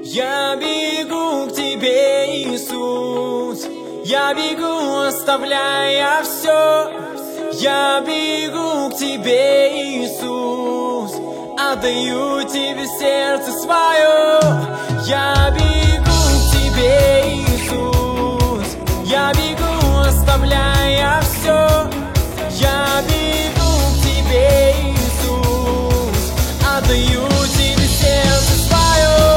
Я бегу к тебе, Иисус. Я бегу, оставляя все. Я бегу к тебе, Иисус. Отдаю тебе сердце свое. Я бегу к тебе, Иисус. Я бегу, оставляя все. Я бегу к тебе, Иисус. Отдаю тебе сердце свое.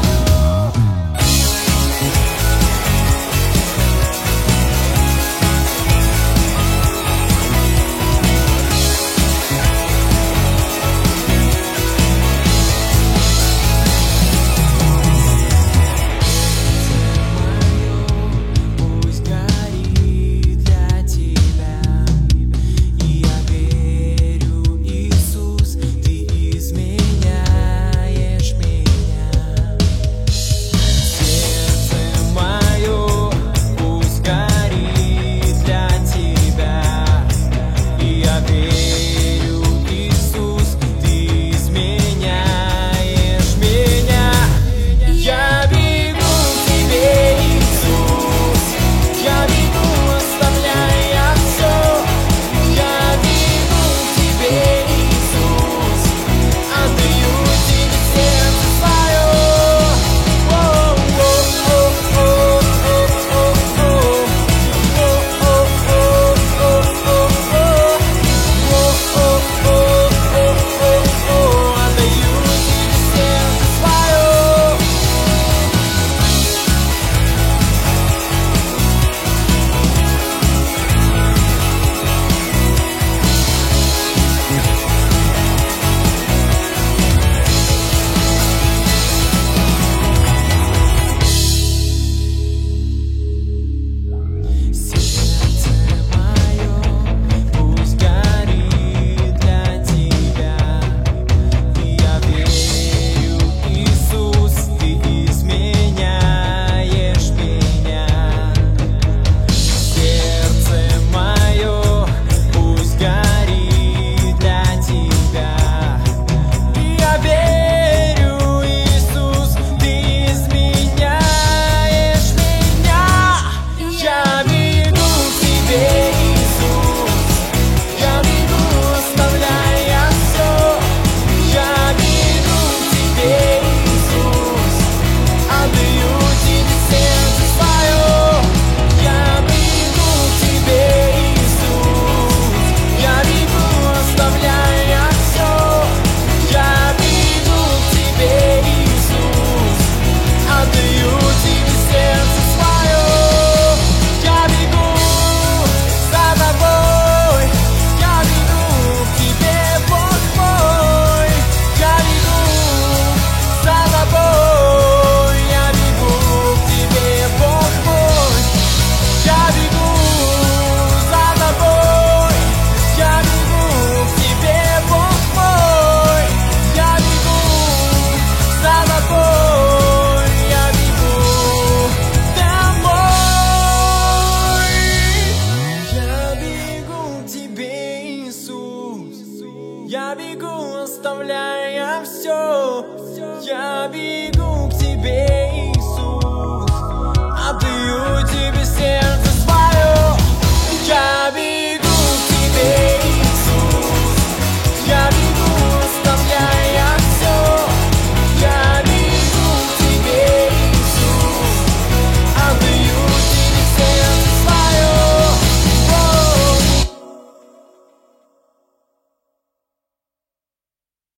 Я бегу, оставляя все. Я бегу к тебе, Иисус. Отдаю тебе сердце.